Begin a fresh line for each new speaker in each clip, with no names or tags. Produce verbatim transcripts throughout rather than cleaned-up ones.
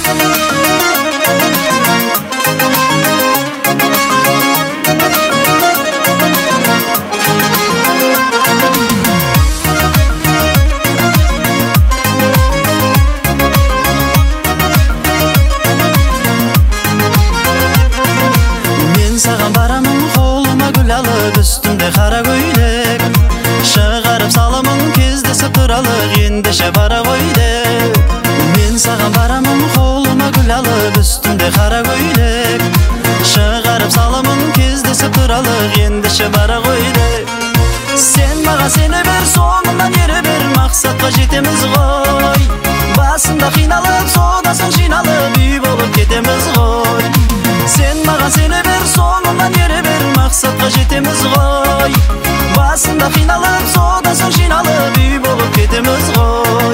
Üstünde kara göylek Шығарып саламын кездесіп тұралық ендеше бара көйлек Мен саған барамын қолыма гүл алып Үстінде қара көйлек Шығарып саламын кездесіп тұралық ендеше бара көйлек Сен маған сене бер, соңымнан ере бер Мақсатқа жетеміз ғой Басында қиналып, содасын жиналып Үй болып кетеміз ғой Сен маған сене бер, соңымнан ере бер Мақсатқа жетеміз ғой Басында қиналып, содасын жиналып Үй болып кетеміз ғой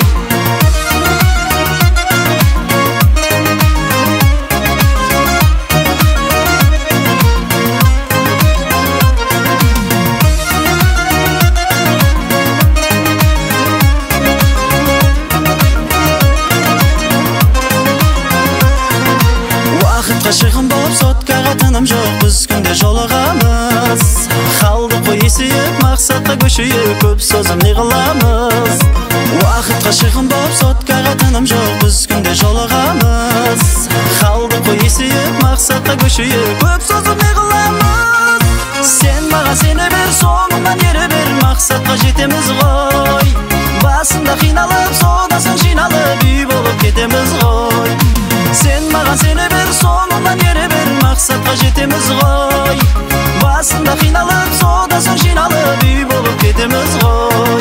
Шығын болып соткаға тыным жоқ Біз күнде жолығамыз Қалды қой есейіп, мақсатқа көшейіп Көп созым не қыламыз Уақытқа шығын болып соткаға тыным жоқ Біз күнде жолығамыз Қалды қой есейіп, мақсатқа көшейіп Көп созым не қыламыз Сен маған сене бер, соңымнан ере бер Мақсатқа жетеміз ғой Басында қиналып, содасын жиналып Үй болып кетеміз ғой Сен маған сене бер, соңымнан ере бер Мақсатқа жетеміз ғой Басында қиналып, содасын жиналып Үй болып кетеміз ғой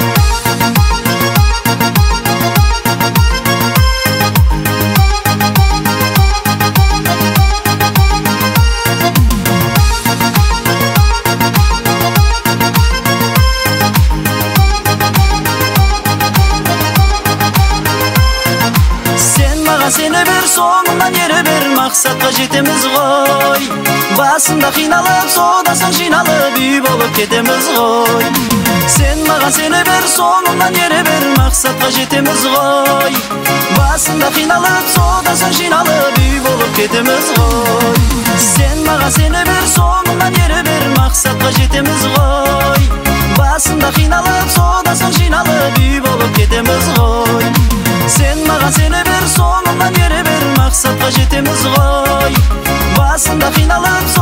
Сене бер, соңымнан ере бер Мақсатқа жетеміз ғой Басында қиналып, содасын жиналып Үй болып кетеміз ғой Сен маған сене бер, соңымнан ере бер Мақсатқа жетеміз ғой Басында қиналып, содасын жиналып Үй болып кетеміз ғой Сен маған сене бер, соңымнан ере бер Мақсатқа жетеміз ғой Басында қиналып, содасын жиналып Үй болып кетеміз ғой Сен маған сене бер, соңымнан ере бер Мақсатқа жетеміз ғой Басында қиналып